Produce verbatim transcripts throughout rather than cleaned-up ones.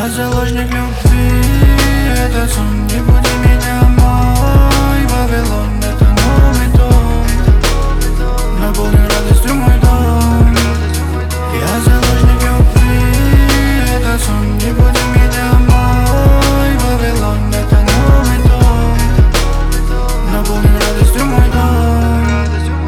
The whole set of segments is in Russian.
Я заложник любви, это сон, не буди меня, мой Вавилон, это новый дом, наполнен радостью мой дом. Я заложник любви, это сон, не буди меня, мой Вавилон, это новый дом, наполнен радостью мой дом.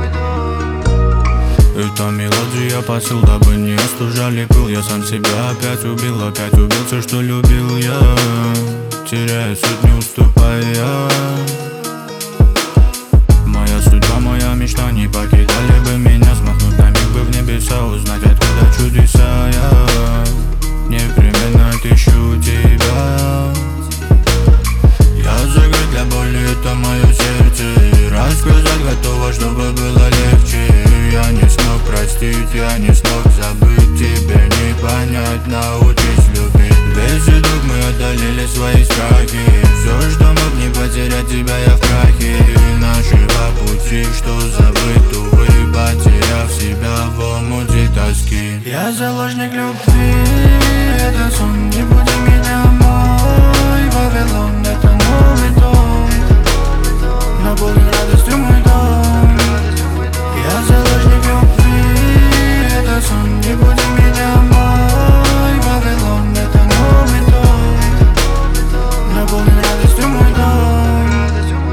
Это мелодия, посыл, дабы не остужали пыл. Я сам себя опять убил, опять убил все, что любил я, теряя суть, не уступая. Моя судьба, моя мечта, не покидали бы меня. Взмахнуть на миг бы в небеса, узнать, откуда чудеса я непременно отыщу тебя. Я закрыт для боли, это мое сердце, рассказать готово, чтобы было легче. Я не смог простить, я не смог забыть, тебе не понять, научись любить. Весь итог мы одолели свои страхи, все, что мог не потерять тебя, я в крахе. Нашего пути, что забыть, увы, потеряв себя в омуте тоски. Я заложник любви, это сон, не буди меня, мой Вавилон, это новый дом, наполнен радостью мой дом. Я заложник любви, это сон, не буди меня, мой Вавилон, это новый дом, наполнен радостью мой дом.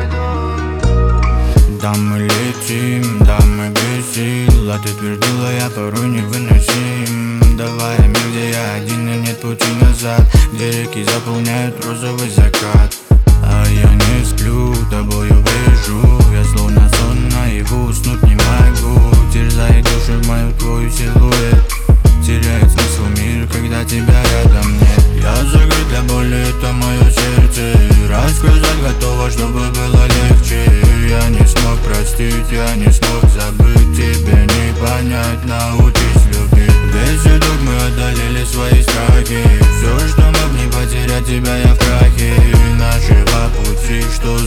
Да мы летим, да мы без сил, а ты твердила, я порой невыносим. Давай мир, где я один и нет пути назад, где реки заполняют розовый закат. А я не сплю, тобою вижу, я словно сон наяву, уснуть не могу. Терзает душу мою твой силуэт, теряет смысл мир, когда тебя рядом нет. Я закрыт для боли, это мое сердце, рассказать готово, чтобы было легче. Я не смог простить, я не смог забыть, тебе не понять, научись любить. Весь итог мы одолели свои страхи, все, что мог не потерять тебя, я в крахе. Нашего пути, что